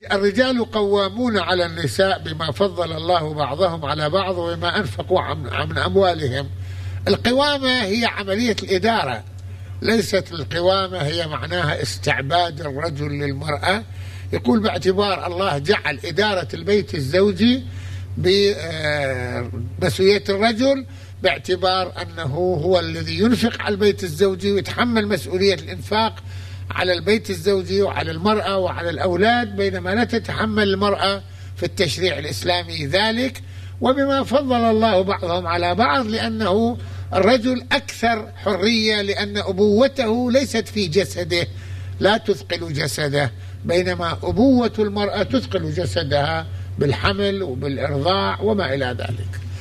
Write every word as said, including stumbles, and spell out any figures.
الرجال قوامون على النساء بما فضل الله بعضهم على بعض وبما أنفقوا عن أموالهم. القوامة هي عملية الإدارة، ليست القوامة هي معناها استعباد الرجل للمرأة. يقول باعتبار الله جعل إدارة البيت الزوجي بمسؤولية الرجل، باعتبار أنه هو الذي ينفق على البيت الزوجي ويتحمل مسؤولية الإنفاق على البيت الزوجي وعلى المرأة وعلى الأولاد، بينما لا تتحمل المرأة في التشريع الإسلامي ذلك. وبما فضل الله بعضهم على بعض، لأنه الرجل أكثر حرية، لأن أبوته ليست في جسده، لا تثقل جسده، بينما أبوة المرأة تثقل جسدها بالحمل وبالإرضاع وما إلى ذلك.